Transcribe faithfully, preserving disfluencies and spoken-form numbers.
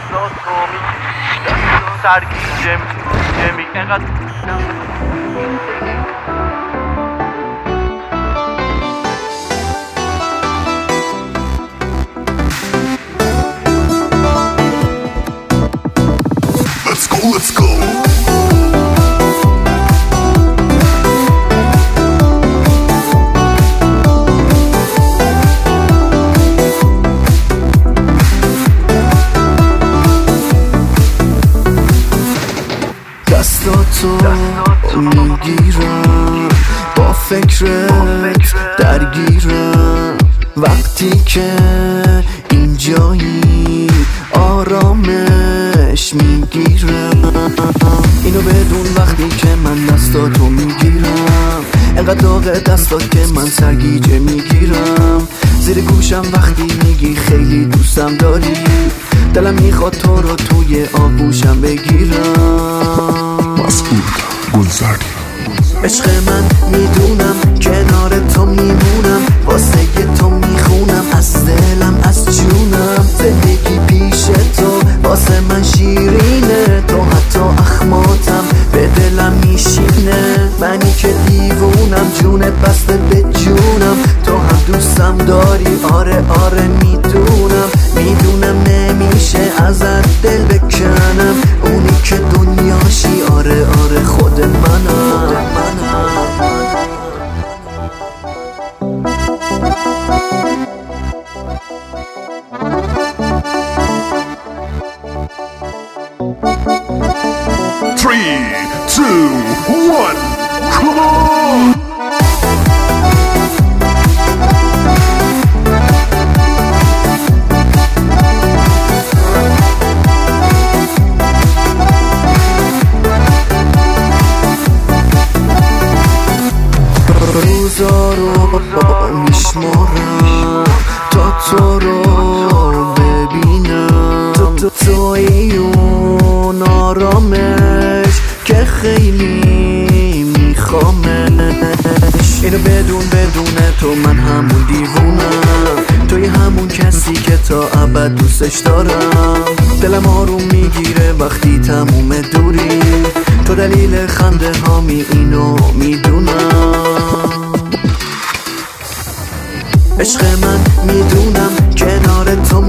دستات تو میگی دستات سرگیجه میگی میگی اینقدر Let's go, let's go. دستاتو میگیرم با فکرت درگیرم وقتی که اینجایی آرامش میگیرم اینو بدون وقتی که من دستاتو میگیرم انقدر داغ دستات که من سرگیجه میگیرم زیر گوشم وقتی میگی خیلی دوستم داری دلم میخواد تو رو توی آغوشم بگیرم مسعود گلزردی عشق من میدونم کنار تو میمونم واسه تو میخونم از دلم از جونم زندگی پیش تو واسه من شیرینه تو حتی اخماتم به دلم میشینه منی که دیوونم جونت بسته به جونم تو هم دوستم داری آره آره میدونم میدونم نمیشه ازت دل بکنم اونی که دنیاشی آره آره خود منم three, two, one, come on! روزا رو میشمارم تا تو رو ببینم تو توی اون آرامش که خیلی میخوامش اینو بدون بدون تو من همون دیوونم توی همون کسی که تا ابد دوستش دارم دلم آروم میگیره وقتی تموم دوری تو دلیل خنده هامی اینو میدونم عشق من میدونم کنار تو